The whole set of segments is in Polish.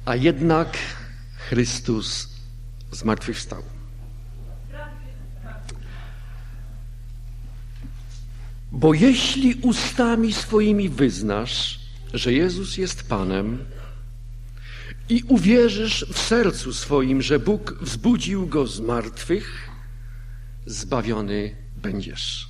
A jednak Chrystus zmartwychwstał. Bo jeśli ustami swoimi wyznasz, że Jezus jest Panem i uwierzysz w sercu swoim, że Bóg wzbudził Go z martwych, zbawiony będziesz.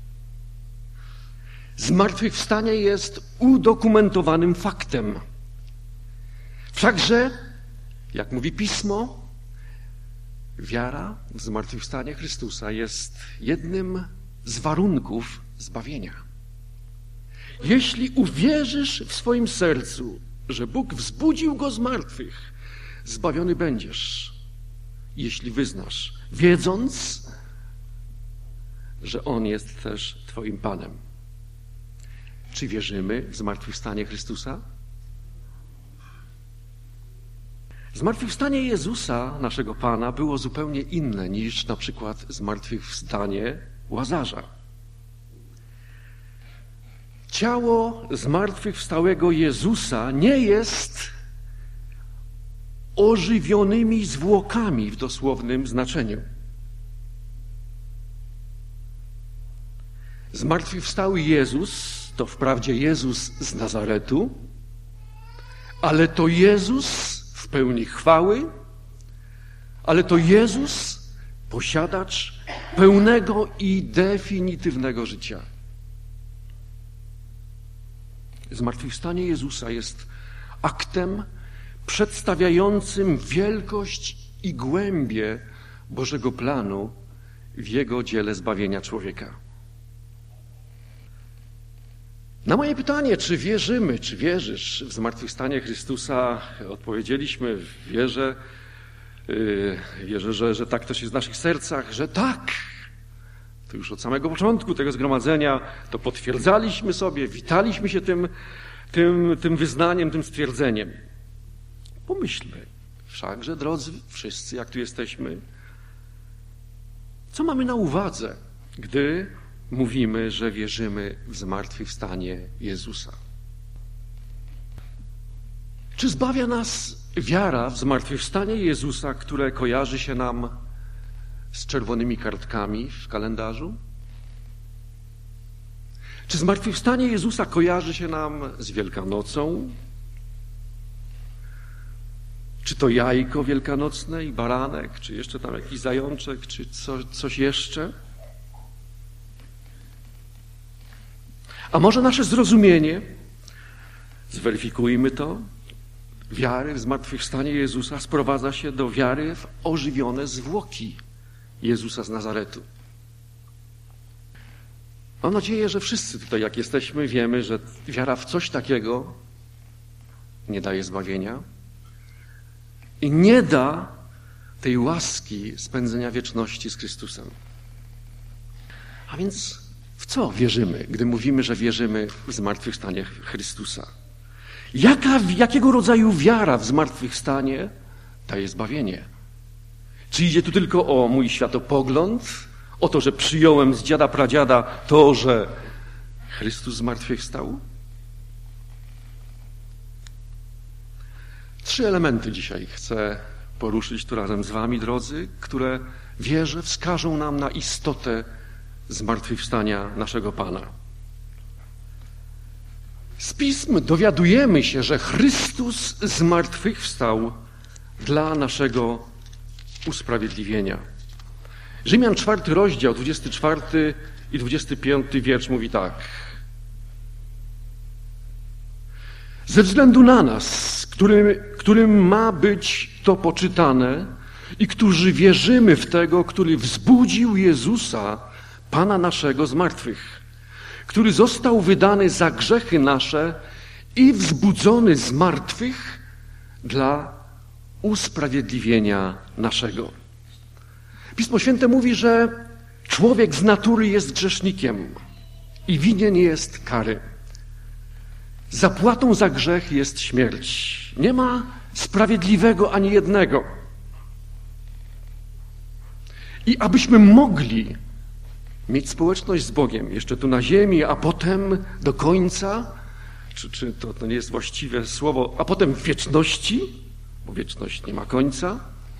Zmartwychwstanie jest udokumentowanym faktem. Wszakże, jak mówi Pismo, wiara w zmartwychwstanie Chrystusa jest jednym z warunków zbawienia. Jeśli uwierzysz w swoim sercu, że Bóg wzbudził Go z martwych, zbawiony będziesz. Jeśli wyznasz, wiedząc, że On jest też Twoim Panem. Czy wierzymy w zmartwychwstanie Chrystusa? Zmartwychwstanie Jezusa, naszego Pana, było zupełnie inne niż na przykład zmartwychwstanie Łazarza. Ciało zmartwychwstałego Jezusa nie jest ożywionymi zwłokami w dosłownym znaczeniu. Zmartwychwstały Jezus to wprawdzie Jezus z Nazaretu, ale to Jezus w pełni chwały, ale to Jezus posiadacz pełnego i definitywnego życia. Zmartwychwstanie Jezusa jest aktem przedstawiającym wielkość i głębię Bożego planu w Jego dziele zbawienia człowieka. Na moje pytanie, czy wierzymy, czy wierzysz w zmartwychwstanie Chrystusa, odpowiedzieliśmy, wierzę, że tak też jest w naszych sercach, że tak. To już od samego początku tego zgromadzenia to potwierdzaliśmy sobie, witaliśmy się tym wyznaniem, tym stwierdzeniem. Pomyślmy, wszakże, drodzy wszyscy, jak tu jesteśmy, co mamy na uwadze, gdy mówimy, że wierzymy w zmartwychwstanie Jezusa? Czy zbawia nas wiara w zmartwychwstanie Jezusa, które kojarzy się nam z czerwonymi kartkami w kalendarzu? Czy zmartwychwstanie Jezusa kojarzy się nam z Wielkanocą? Czy to jajko wielkanocne i baranek, czy jeszcze tam jakiś zajączek, czy coś jeszcze? A może nasze zrozumienie, zweryfikujmy to, wiary w zmartwychwstanie Jezusa sprowadza się do wiary w ożywione zwłoki Jezusa z Nazaretu. Mam nadzieję, że wszyscy tutaj, jak jesteśmy, wiemy, że wiara w coś takiego nie daje zbawienia i nie da tej łaski spędzenia wieczności z Chrystusem. A więc w co wierzymy, gdy mówimy, że wierzymy w zmartwychwstanie Chrystusa? Jakiego rodzaju wiara w zmartwychwstanie daje zbawienie? Czy idzie tu tylko o mój światopogląd, o to, że przyjąłem z dziada pradziada to, że Chrystus zmartwychwstał? 3 elementy dzisiaj chcę poruszyć tu razem z wami, drodzy, które wierzę wskażą nam na istotę zmartwychwstania naszego Pana. Z Pism dowiadujemy się, że Chrystus zmartwychwstał dla naszego usprawiedliwienia. Rzymian 4 rozdział, 24 i 25 wiersz mówi tak. Ze względu na nas, którym ma być to poczytane i którzy wierzymy w Tego, który wzbudził Jezusa, Pana naszego z martwych, który został wydany za grzechy nasze i wzbudzony z martwych dla usprawiedliwienia naszego. Pismo Święte mówi, że człowiek z natury jest grzesznikiem i winien jest kary. Zapłatą za grzech jest śmierć. Nie ma sprawiedliwego ani jednego. I abyśmy mogli mieć społeczność z Bogiem jeszcze tu na ziemi, a potem do końca, czy to nie jest właściwe słowo, a potem w wieczności, bo wieczność nie ma końca,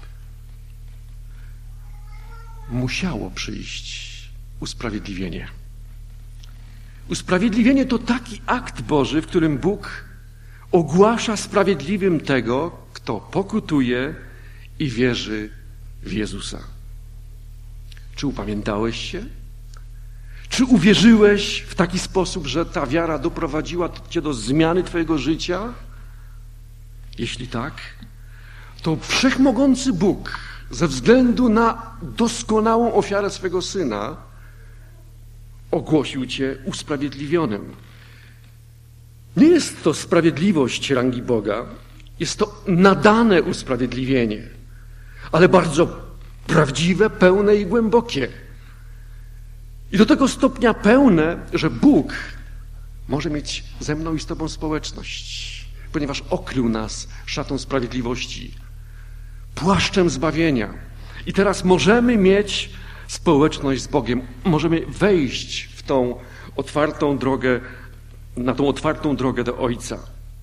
musiało przyjść usprawiedliwienie. Usprawiedliwienie to taki akt Boży, w którym Bóg ogłasza sprawiedliwym tego, kto pokutuje i wierzy w Jezusa. Czy upamiętałeś się? Czy uwierzyłeś w taki sposób, że ta wiara doprowadziła cię do zmiany twojego życia? Jeśli tak, to wszechmogący Bóg ze względu na doskonałą ofiarę swego Syna ogłosił cię usprawiedliwionym. Nie jest to sprawiedliwość rangi Boga, jest to nadane usprawiedliwienie, ale bardzo prawdziwe, pełne i głębokie. I do tego stopnia pełne, że Bóg może mieć ze mną i z tobą społeczność, ponieważ okrył nas szatą sprawiedliwości, płaszczem zbawienia. I teraz możemy mieć społeczność z Bogiem. Możemy wejść w tą otwartą drogę, na tą otwartą drogę do Ojca.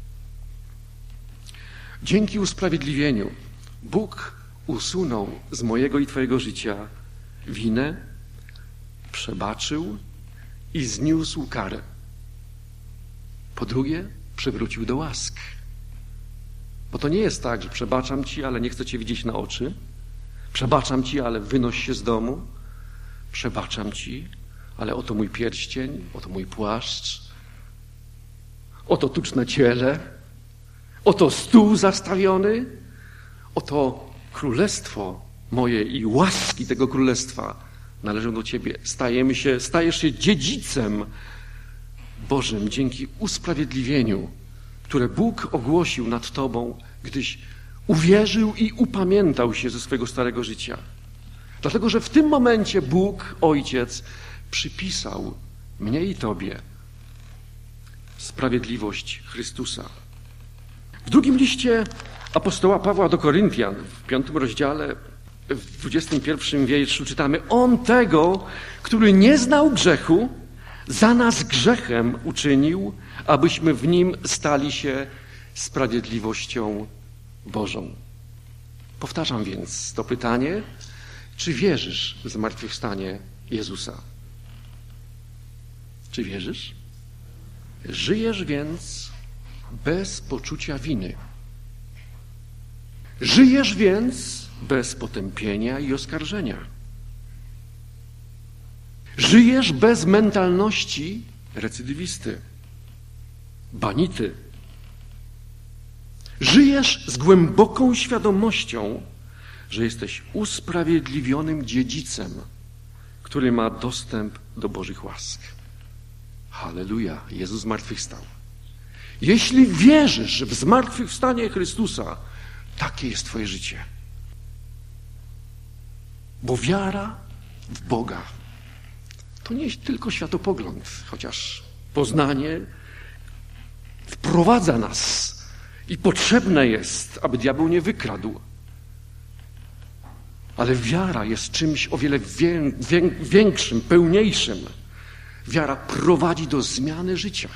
Dzięki usprawiedliwieniu Bóg usunął z mojego i twojego życia winę, przebaczył i zniósł karę. Po drugie, przywrócił do łask. Bo to nie jest tak, że przebaczam ci, ale nie chcę cię widzieć na oczy. Przebaczam ci, ale wynoś się z domu. Przebaczam ci, ale oto mój pierścień, oto mój płaszcz, oto tuczne ciele, oto stół zastawiony, oto królestwo moje i łaski tego królestwa należą do ciebie. Stajesz się dziedzicem Bożym dzięki usprawiedliwieniu, które Bóg ogłosił nad tobą, gdyś uwierzył i upamiętał się ze swojego starego życia. Dlatego, że w tym momencie Bóg, Ojciec, przypisał mnie i tobie sprawiedliwość Chrystusa. W drugim liście apostoła Pawła do Koryntian, w 5 rozdziale, w 21 wierszu czytamy: On tego, który nie znał grzechu, za nas grzechem uczynił, abyśmy w nim stali się sprawiedliwością Bożą. Powtarzam więc to pytanie: czy wierzysz w zmartwychwstanie Jezusa? Czy wierzysz? Żyjesz więc bez poczucia winy. Żyjesz więc bez potępienia i oskarżenia. Żyjesz bez mentalności recydywisty, banity. Żyjesz z głęboką świadomością, że jesteś usprawiedliwionym dziedzicem, który ma dostęp do Bożych łask. Halleluja! Jezus zmartwychwstał. Jeśli wierzysz w zmartwychwstanie Chrystusa, takie jest twoje życie. Bo wiara w Boga to nie jest tylko światopogląd, chociaż poznanie wprowadza nas i potrzebne jest, aby diabeł nie wykradł. Ale wiara jest czymś o wiele większym, pełniejszym. Wiara prowadzi do zmiany życia.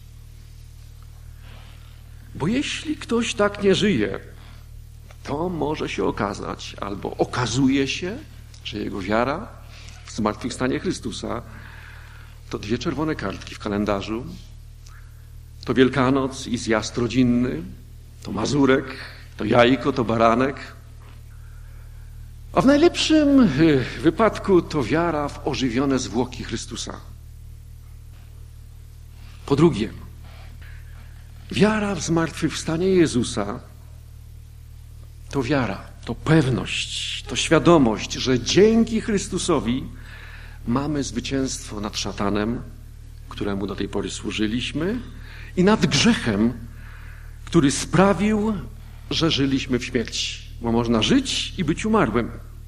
Bo jeśli ktoś tak nie żyje, to może się okazać, albo okazuje się, że jego wiara w zmartwychwstanie Chrystusa to 2 czerwone kartki w kalendarzu, to Wielkanoc i zjazd rodzinny, to mazurek, to jajko, to baranek. A w najlepszym wypadku to wiara w ożywione zwłoki Chrystusa. Po drugie, wiara w zmartwychwstanie Jezusa to wiara, to pewność, to świadomość, że dzięki Chrystusowi mamy zwycięstwo nad szatanem, któremu do tej pory służyliśmy, i nad grzechem, który sprawił, że żyliśmy w śmierci. Bo można żyć i być umarłym.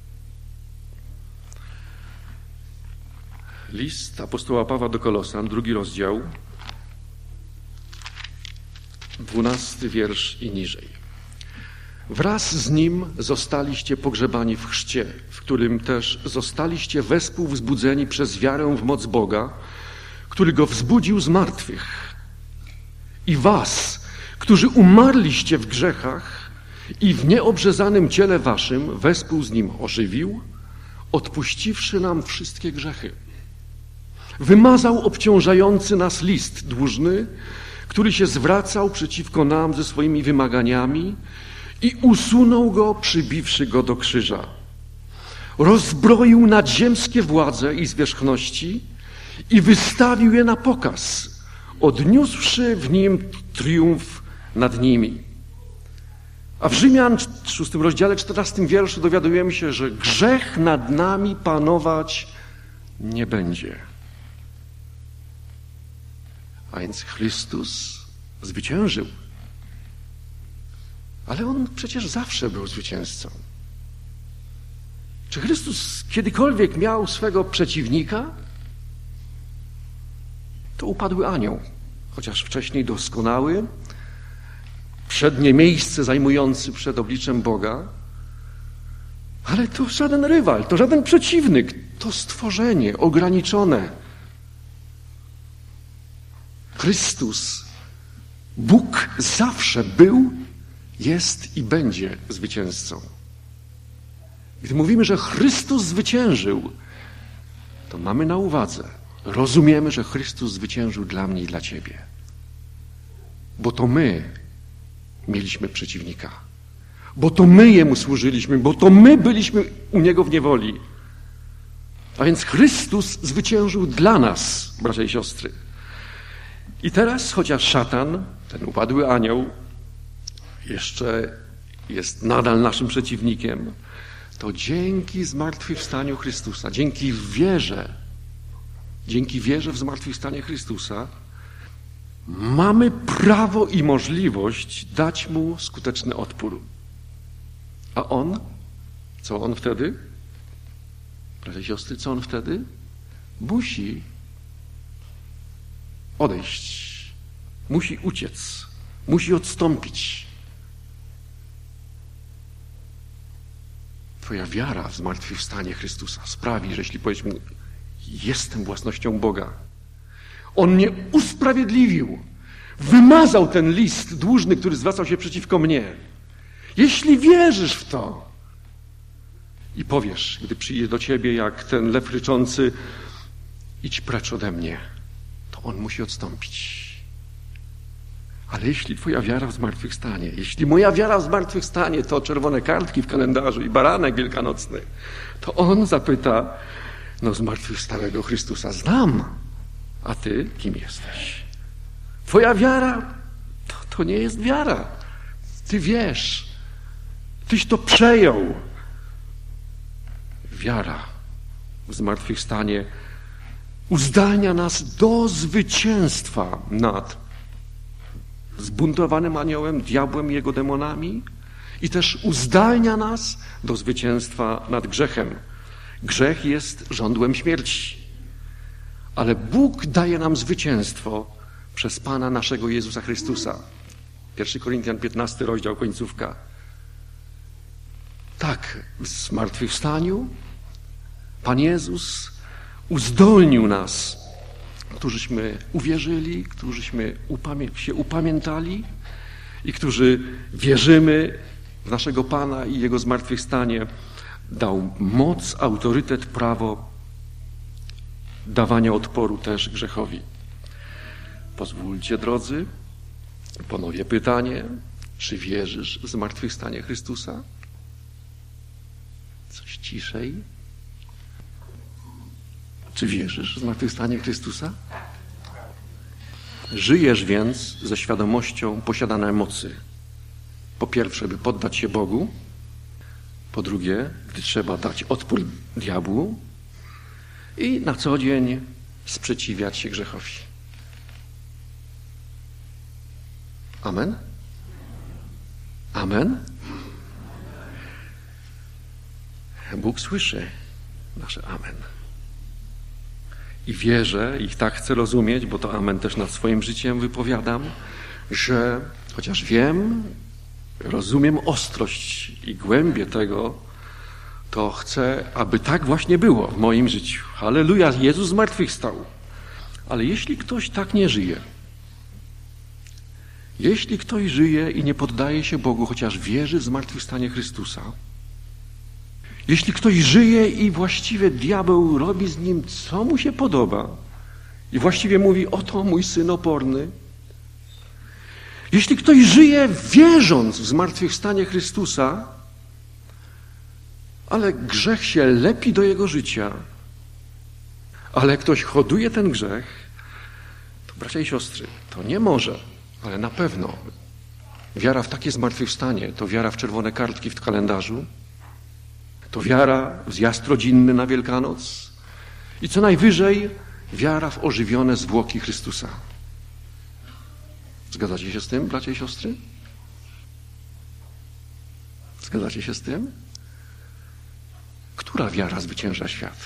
List apostoła Pawła do Kolosan, 2 rozdział, 12 wiersz i niżej. Wraz z Nim zostaliście pogrzebani w chrzcie, w którym też zostaliście wespół wzbudzeni przez wiarę w moc Boga, który Go wzbudził z martwych. I was, którzy umarliście w grzechach i w nieobrzezanym ciele waszym wespół z nim ożywił, odpuściwszy nam wszystkie grzechy. Wymazał obciążający nas list dłużny, który się zwracał przeciwko nam ze swoimi wymaganiami i usunął go, przybiwszy go do krzyża. Rozbroił nadziemskie władze i zwierzchności i wystawił je na pokaz, odniósłszy w nim triumf nad nimi. A w Rzymian 6 rozdziale 14 wierszu dowiadujemy się, że grzech nad nami panować nie będzie. A więc Chrystus zwyciężył. Ale On przecież zawsze był zwycięzcą. Czy Chrystus kiedykolwiek miał swego przeciwnika? To upadły anioł, chociaż wcześniej doskonały, przednie miejsce zajmujący przed obliczem Boga, ale to żaden rywal, to żaden przeciwnik, to stworzenie ograniczone. Chrystus, Bóg zawsze był, jest i będzie zwycięzcą. Gdy mówimy, że Chrystus zwyciężył, to mamy na uwadze, rozumiemy, że Chrystus zwyciężył dla mnie i dla ciebie. Bo to my mieliśmy przeciwnika. Bo to my Jemu służyliśmy, bo to my byliśmy u Niego w niewoli. A więc Chrystus zwyciężył dla nas, bracia i siostry. I teraz, chociaż szatan, ten upadły anioł, jeszcze jest nadal naszym przeciwnikiem, to dzięki zmartwychwstaniu Chrystusa, dzięki wierze w zmartwychwstanie Chrystusa, mamy prawo i możliwość dać Mu skuteczny odpór. A On? Co On wtedy? Bracia i siostry, co On wtedy? Musi odejść. Musi uciec. Musi odstąpić. Twoja wiara w zmartwychwstanie Chrystusa sprawi, że jeśli powiesz Mu, jestem własnością Boga, On mnie usprawiedliwił, wymazał ten list dłużny, który zwracał się przeciwko mnie. Jeśli wierzysz w to i powiesz, gdy przyjdzie do ciebie jak ten lew ryczący, idź precz ode mnie, to On musi odstąpić. Ale jeśli twoja wiara w zmartwychwstanie, jeśli moja wiara w zmartwychwstanie to czerwone kartki w kalendarzu i baranek wielkanocny, to On zapyta, no zmartwychwstałego Chrystusa znam, a ty kim jesteś? Twoja wiara to nie jest wiara. Ty wiesz, tyś to przejął. Wiara w zmartwychwstanie uzdalnia nas do zwycięstwa nad zbuntowanym aniołem, diabłem i jego demonami i też uzdalnia nas do zwycięstwa nad grzechem. Grzech jest żądłem śmierci, ale Bóg daje nam zwycięstwo przez Pana naszego Jezusa Chrystusa. 1 Koryntian 15 rozdział, końcówka. Tak, w zmartwychwstaniu Pan Jezus uzdolnił nas, którzyśmy uwierzyli, którzyśmy się upamiętali i którzy wierzymy w naszego Pana i Jego zmartwychwstanie, dał moc, autorytet, prawo dawania odporu też grzechowi. Pozwólcie, drodzy, ponowię pytanie, czy wierzysz w zmartwychwstanie Chrystusa? Coś ciszej. Czy wierzysz w zmartwychwstanie Chrystusa? Żyjesz więc ze świadomością posiadanej mocy. Po pierwsze, by poddać się Bogu. Po drugie, gdy trzeba dać odpór diabłu. I na co dzień sprzeciwiać się grzechowi. Amen? Amen? Bóg słyszy nasze amen. I wierzę, i tak chcę rozumieć, bo to amen też nad swoim życiem wypowiadam, że chociaż wiem, rozumiem ostrość i głębię tego, to chcę, aby tak właśnie było w moim życiu. Halleluja, Jezus zmartwychwstał. Ale jeśli ktoś tak nie żyje, Jeśli ktoś żyje i nie poddaje się Bogu, chociaż wierzy w zmartwychwstanie Chrystusa, jeśli ktoś żyje i właściwie diabeł robi z nim, co mu się podoba i właściwie mówi, oto mój syn oporny, jeśli ktoś żyje wierząc w zmartwychwstanie Chrystusa, ale grzech się lepi do jego życia, ale ktoś hoduje ten grzech, to bracia i siostry, to nie może, ale na pewno wiara w takie zmartwychwstanie to wiara w czerwone kartki w kalendarzu, to wiara w zjazd rodzinny na Wielkanoc i co najwyżej wiara w ożywione zwłoki Chrystusa. Zgadzacie się z tym, bracia i siostry? Zgadzacie się z tym? Która wiara zwycięża świat?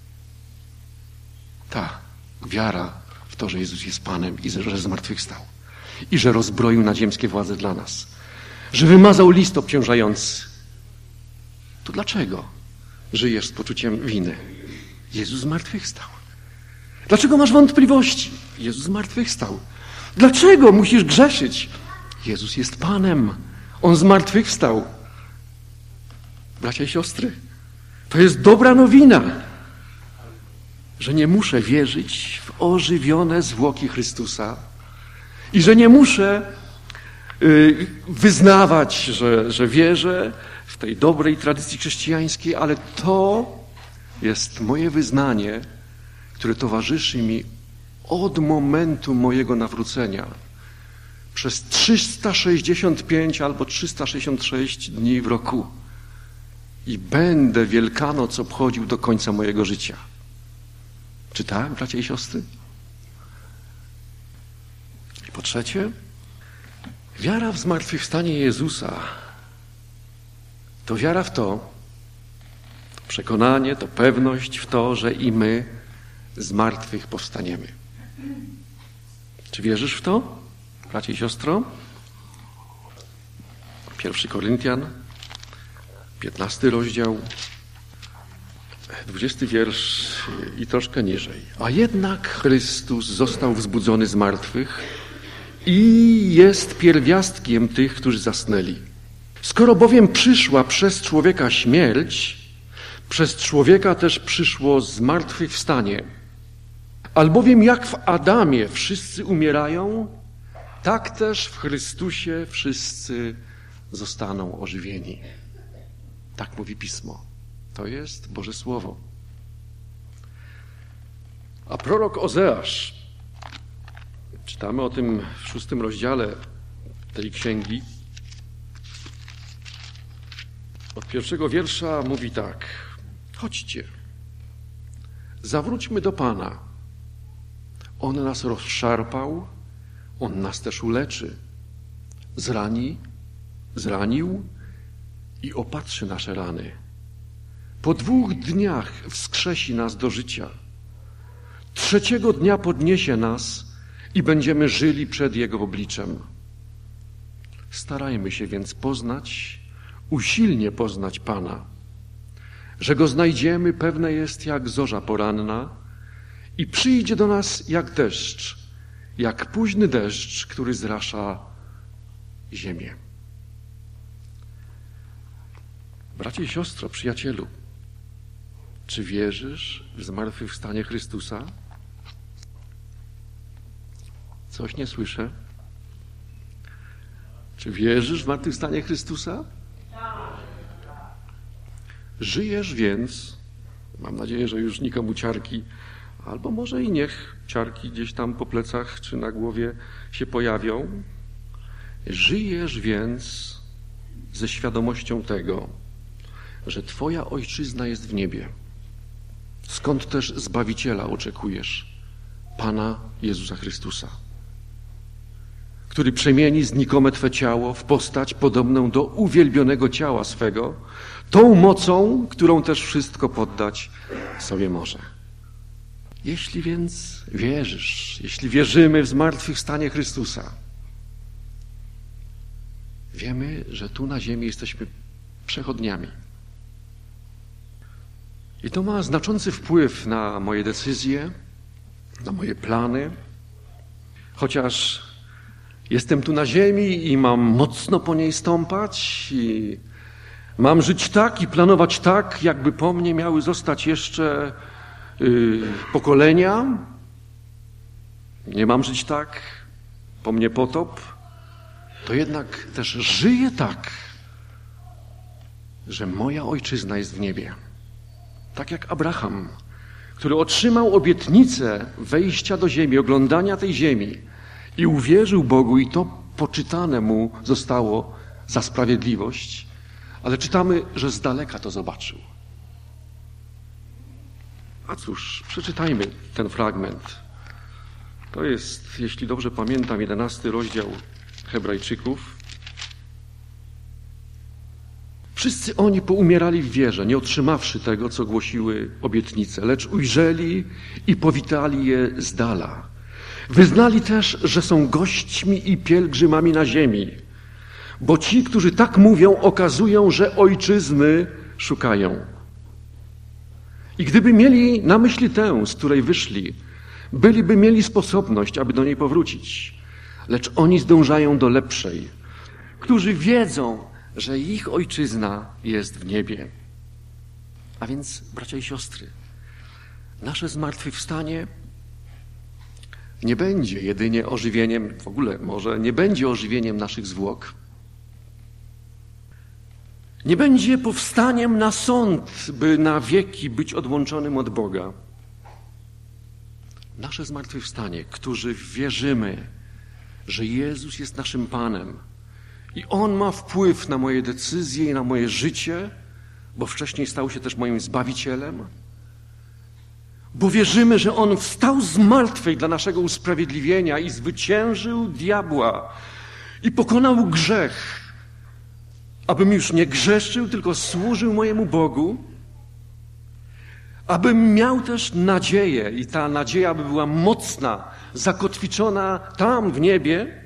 Ta wiara w to, że Jezus jest Panem i że zmartwychwstał i że rozbroił nadziemskie władze dla nas, że wymazał list obciążający. To dlaczego żyjesz z poczuciem winy? Jezus zmartwychwstał. Dlaczego masz wątpliwości? Jezus zmartwychwstał. Dlaczego musisz grzeszyć? Jezus jest Panem. On zmartwychwstał. Bracia i siostry, to jest dobra nowina, że nie muszę wierzyć w ożywione zwłoki Chrystusa i że nie muszę wyznawać, że wierzę w tej dobrej tradycji chrześcijańskiej, ale to jest moje wyznanie, które towarzyszy mi od momentu mojego nawrócenia przez 365 albo 366 dni w roku i będę Wielkanoc obchodził do końca mojego życia. Czy tak, bracia i siostry? I po trzecie, wiara w zmartwychwstanie Jezusa to wiara w to przekonanie, to pewność w to, że i my z martwych powstaniemy. Czy wierzysz w to, bracie i siostro? 1 Koryntian, 15 rozdział, 20 wiersz i troszkę niżej. A jednak Chrystus został wzbudzony z martwych i jest pierwiastkiem tych, którzy zasnęli. Skoro bowiem przyszła przez człowieka śmierć, przez człowieka też przyszło zmartwychwstanie. Albowiem jak w Adamie wszyscy umierają, tak też w Chrystusie wszyscy zostaną ożywieni. Tak mówi Pismo. To jest Boże Słowo. A prorok Ozeasz, czytamy o tym w 6 rozdziale tej księgi, od 1 wiersza mówi tak. Chodźcie, zawróćmy do Pana. On nas rozszarpał, On nas też uleczy. Zranił i opatrzy nasze rany. Po 2 dniach wskrzesi nas do życia. 3 dnia podniesie nas i będziemy żyli przed Jego obliczem. Starajmy się więc usilnie poznać Pana. Że Go znajdziemy, pewne jest jak zorza poranna i przyjdzie do nas jak deszcz, jak późny deszcz, który zrasza ziemię. Bracie i siostro, przyjacielu, czy wierzysz w zmartwychwstanie Chrystusa? Coś nie słyszę. Czy wierzysz w zmartwychwstanie Chrystusa? Żyjesz więc, mam nadzieję, że już nikomu ciarki, albo może i niech ciarki gdzieś tam po plecach czy na głowie się pojawią. Żyjesz więc ze świadomością tego, że Twoja ojczyzna jest w niebie. Skąd też Zbawiciela oczekujesz? Pana Jezusa Chrystusa, który przemieni znikome Twe ciało w postać podobną do uwielbionego ciała swego, tą mocą, którą też wszystko poddać sobie może. Jeśli więc wierzysz, jeśli wierzymy w zmartwychwstanie Chrystusa, wiemy, że tu na ziemi jesteśmy przechodniami. I to ma znaczący wpływ na moje decyzje, na moje plany, chociaż Jestem tu na ziemi i mam mocno po niej stąpać i mam żyć tak i planować tak, jakby po mnie miały zostać jeszcze pokolenia. Nie mam żyć tak, po mnie potop. To jednak też żyję tak, że moja ojczyzna jest w niebie. Tak jak Abraham, który otrzymał obietnicę wejścia do ziemi, oglądania tej ziemi i uwierzył Bogu i to poczytane mu zostało za sprawiedliwość, ale czytamy, że z daleka to zobaczył. A cóż, przeczytajmy ten fragment. To jest, jeśli dobrze pamiętam, 11 rozdział Hebrajczyków. Wszyscy oni poumierali w wierze, nie otrzymawszy tego, co głosiły obietnice, lecz ujrzeli i powitali je z dala. Wyznali też, że są gośćmi i pielgrzymami na ziemi, bo ci, którzy tak mówią, okazują, że ojczyzny szukają. I gdyby mieli na myśli tę, z której wyszli, byliby mieli sposobność, aby do niej powrócić. Lecz oni zdążają do lepszej, którzy wiedzą, że ich ojczyzna jest w niebie. A więc, bracia i siostry, nasze zmartwychwstanie nie będzie jedynie ożywieniem, w ogóle może nie będzie ożywieniem naszych zwłok. Nie będzie powstaniem na sąd, by na wieki być odłączonym od Boga. Nasze zmartwychwstanie, którzy wierzymy, że Jezus jest naszym Panem i On ma wpływ na moje decyzje i na moje życie, bo wcześniej stał się też moim Zbawicielem, bo wierzymy, że On wstał z martwej dla naszego usprawiedliwienia i zwyciężył diabła i pokonał grzech, abym już nie grzeszył, tylko służył mojemu Bogu, abym miał też nadzieję i ta nadzieja by była mocna, zakotwiczona tam w niebie.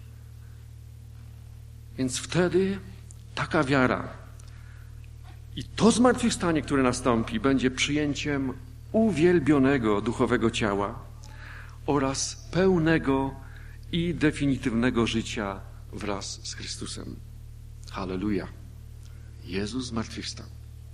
Więc wtedy taka wiara i to zmartwychwstanie, które nastąpi, będzie przyjęciem uwielbionego duchowego ciała oraz pełnego i definitywnego życia wraz z Chrystusem. Halleluja! Jezus zmartwychwstał.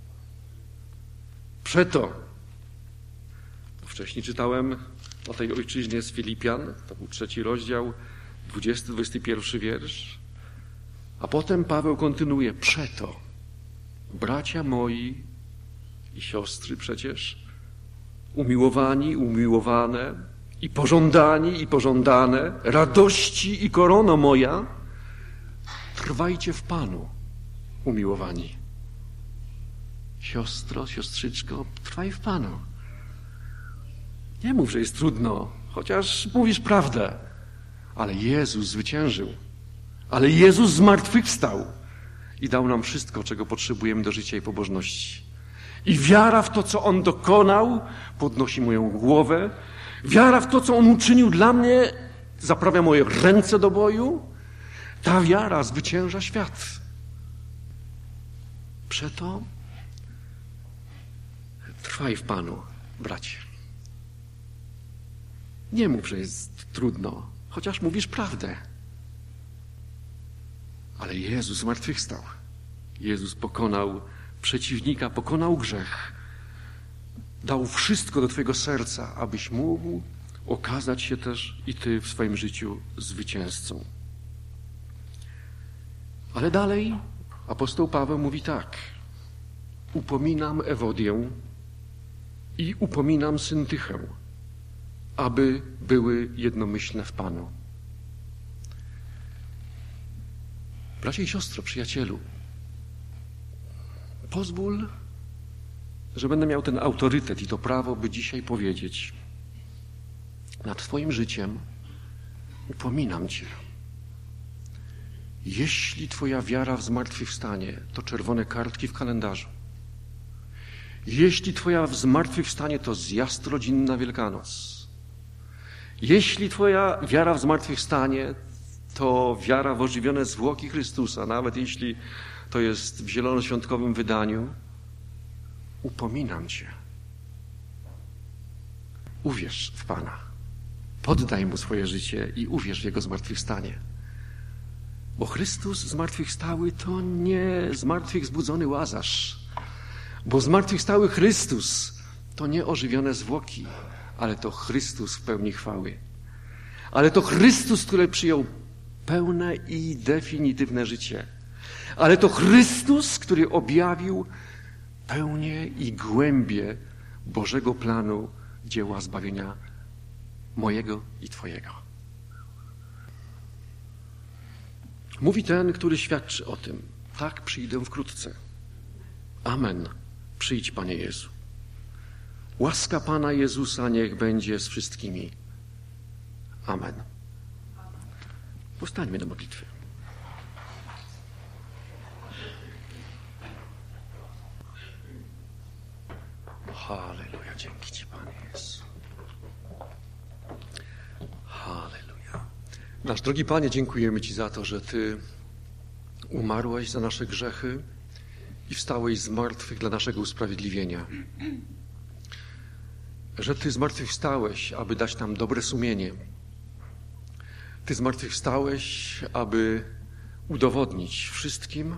Przeto, wcześniej czytałem o tej ojczyźnie z Filipian, to był 3 rozdział, 20-21 wiersz, a potem Paweł kontynuuje, przeto, bracia moi i siostry przecież, umiłowani, umiłowane i pożądani i pożądane, radości i korono moja, trwajcie w Panu, umiłowani. Siostro, siostrzyczko, trwaj w Panu. Nie mów, że jest trudno, chociaż mówisz prawdę, ale Jezus zwyciężył. Ale Jezus zmartwychwstał i dał nam wszystko, czego potrzebujemy do życia i pobożności. I wiara w to, co On dokonał, podnosi moją głowę. Wiara w to, co On uczynił dla mnie, zaprawia moje ręce do boju. Ta wiara zwycięża świat. Przeto trwaj w Panu, bracie. Nie mów, że jest trudno, chociaż mówisz prawdę. Ale Jezus zmartwychwstał. Jezus pokonał przeciwnika, pokonał grzech. Dał wszystko do twojego serca, abyś mógł okazać się też i ty w swoim życiu zwycięzcą. Ale dalej apostoł Paweł mówi tak. Upominam Ewodię i upominam Syntychę, aby były jednomyślne w Panu. Bracie i siostro, przyjacielu, pozwól, że będę miał ten autorytet i to prawo, by dzisiaj powiedzieć: nad twoim życiem upominam cię. Jeśli twoja wiara w zmartwychwstanie to czerwone kartki w kalendarzu, jeśli twoja zmartwychwstanie to zjazd rodzinny na Wielkanoc, jeśli twoja wiara w zmartwychwstanie to wiara w ożywione zwłoki Chrystusa, nawet jeśli to jest w zielonoświątkowym wydaniu, upominam cię. Uwierz w Pana. Poddaj Mu swoje życie i uwierz w Jego zmartwychwstanie. Bo Chrystus zmartwychwstały to nie zmartwychwzbudzony Łazarz. Bo zmartwychwstały Chrystus to nie ożywione zwłoki, ale to Chrystus w pełni chwały. Ale to Chrystus, który przyjął pełne i definitywne życie. Ale to Chrystus, który objawił pełnię i głębię Bożego planu dzieła zbawienia mojego i Twojego. Mówi ten, który świadczy o tym. Tak, przyjdę wkrótce. Amen. Przyjdź, Panie Jezu. Łaska Pana Jezusa niech będzie z wszystkimi. Amen. Powstańmy do modlitwy. Halleluja. Dzięki Ci, Panie Jezu. Halleluja. Nasz drogi Panie, dziękujemy Ci za to, że Ty umarłeś za nasze grzechy i wstałeś z martwych dla naszego usprawiedliwienia. Że Ty zmartwychwstałeś, aby dać nam dobre sumienie. Ty zmartwychwstałeś, aby udowodnić wszystkim,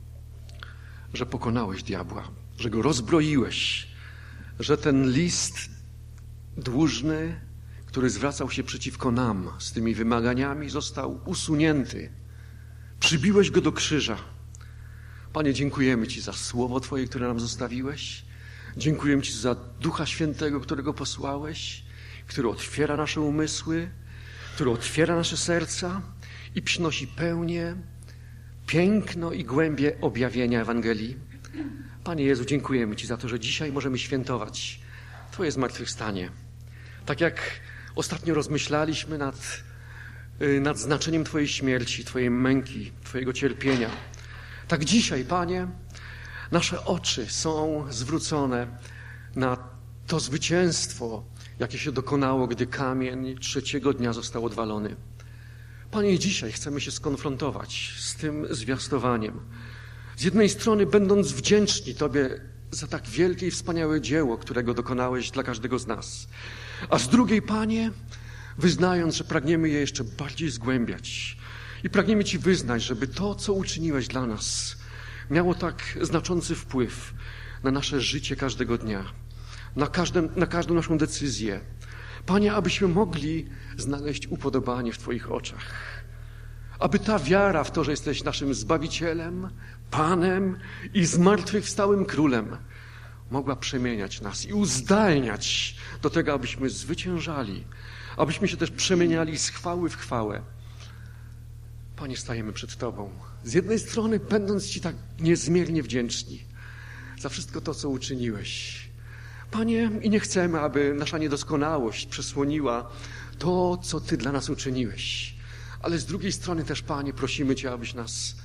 że pokonałeś diabła, że go rozbroiłeś, że ten list dłużny, który zwracał się przeciwko nam z tymi wymaganiami, został usunięty. Przybiłeś go do krzyża. Panie, dziękujemy Ci za Słowo Twoje, które nam zostawiłeś. Dziękujemy Ci za Ducha Świętego, którego posłałeś, który otwiera nasze umysły, który otwiera nasze serca i przynosi pełnię, piękno i głębię objawienia Ewangelii. Panie Jezu, dziękujemy Ci za to, że dzisiaj możemy świętować Twoje zmartwychwstanie. Tak jak ostatnio rozmyślaliśmy nad znaczeniem Twojej śmierci, Twojej męki, Twojego cierpienia. Tak dzisiaj, Panie, nasze oczy są zwrócone na to zwycięstwo, jakie się dokonało, gdy kamień trzeciego dnia został odwalony. Panie, dzisiaj chcemy się skonfrontować z tym zwiastowaniem. Z jednej strony będąc wdzięczni Tobie za tak wielkie i wspaniałe dzieło, którego dokonałeś dla każdego z nas. A z drugiej, Panie, wyznając, że pragniemy je jeszcze bardziej zgłębiać i pragniemy Ci wyznać, żeby to, co uczyniłeś dla nas, miało tak znaczący wpływ na nasze życie każdego dnia, na każdą naszą decyzję. Panie, abyśmy mogli znaleźć upodobanie w Twoich oczach. Aby ta wiara w to, że jesteś naszym Zbawicielem, Panem i zmartwychwstałym Królem mogła przemieniać nas i uzdalniać do tego, abyśmy zwyciężali, abyśmy się też przemieniali z chwały w chwałę. Panie, stajemy przed Tobą. Z jednej strony będąc Ci tak niezmiernie wdzięczni za wszystko to, co uczyniłeś. Panie, i nie chcemy, aby nasza niedoskonałość przesłoniła to, co Ty dla nas uczyniłeś. Ale z drugiej strony też, Panie, prosimy Cię, abyś nas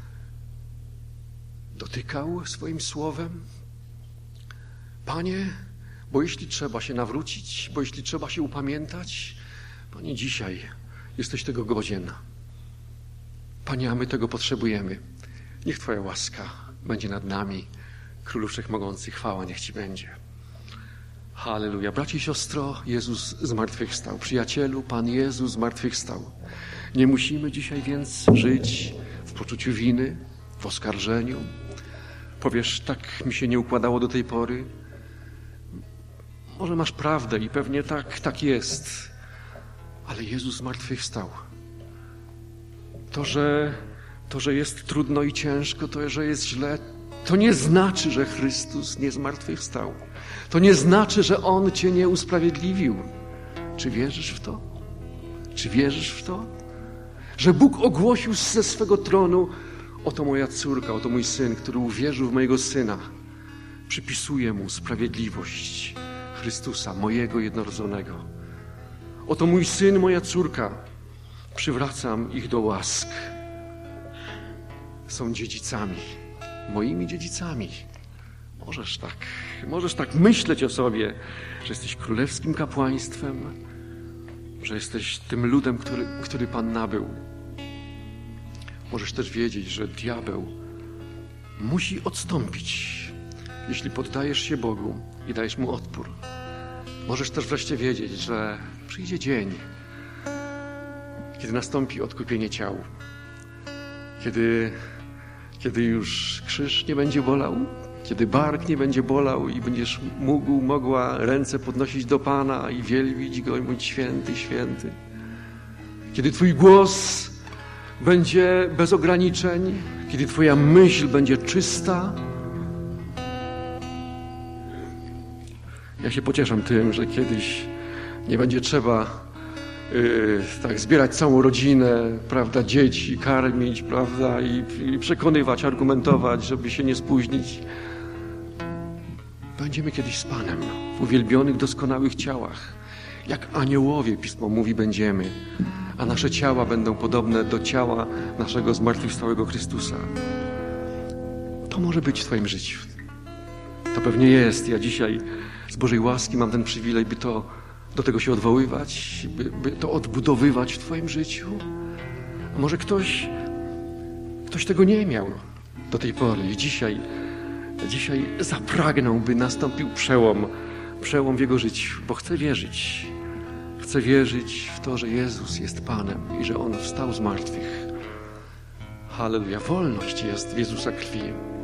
dotykał swoim słowem. Panie, bo jeśli trzeba się nawrócić, bo jeśli trzeba się upamiętać, Panie, dzisiaj jesteś tego godzien. Panie, a my tego potrzebujemy. Niech Twoja łaska będzie nad nami. Królu Wszechmogący, chwała niech Ci będzie. Halleluja. Bracie i siostro, Jezus zmartwychwstał. Przyjacielu, Pan Jezus zmartwychwstał. Nie musimy dzisiaj więc żyć w poczuciu winy, w oskarżeniu. Powiesz, tak mi się nie układało do tej pory. Może masz prawdę i pewnie tak jest. Ale Jezus zmartwychwstał. To, że jest trudno i ciężko, to, że jest źle, to nie znaczy, że Chrystus nie zmartwychwstał. To nie znaczy, że On Cię nie usprawiedliwił. Czy wierzysz w to? Czy wierzysz w to? Że Bóg ogłosił ze swego tronu: oto moja córka, oto mój syn, który uwierzył w mojego Syna. Przypisuję Mu sprawiedliwość Chrystusa, mojego jednorodzonego. Oto mój syn, moja córka. Przywracam ich do łask. Są dziedzicami, moimi dziedzicami. Możesz tak myśleć o sobie, że jesteś królewskim kapłaństwem, że jesteś tym ludem, który Pan nabył. Możesz też wiedzieć, że diabeł musi odstąpić, jeśli poddajesz się Bogu i dajesz Mu odpór. Możesz też wreszcie wiedzieć, że przyjdzie dzień, kiedy nastąpi odkupienie ciał. Kiedy już krzyż nie będzie bolał, kiedy bark nie będzie bolał i będziesz mogła ręce podnosić do Pana i wielbić Go i mówić święty, święty. Kiedy Twój głos będzie bez ograniczeń, kiedy Twoja myśl będzie czysta. Ja się pocieszam tym, że kiedyś nie będzie trzeba tak zbierać całą rodzinę, prawda, dzieci, karmić, prawda, i przekonywać, argumentować, żeby się nie spóźnić. Będziemy kiedyś z Panem w uwielbionych, doskonałych ciałach. Jak aniołowie, Pismo mówi, będziemy, a nasze ciała będą podobne do ciała naszego zmartwychwstałego Chrystusa. To może być w Twoim życiu. To pewnie jest. Ja dzisiaj z Bożej łaski mam ten przywilej, by do tego się odwoływać, by to odbudowywać w Twoim życiu. A może ktoś tego nie miał do tej pory i dzisiaj zapragnął, by nastąpił przełom w jego życiu, bo chce wierzyć. Chcę wierzyć w to, że Jezus jest Panem i że On wstał z martwych. Halleluja. Wolność jest w Jezusa krwi.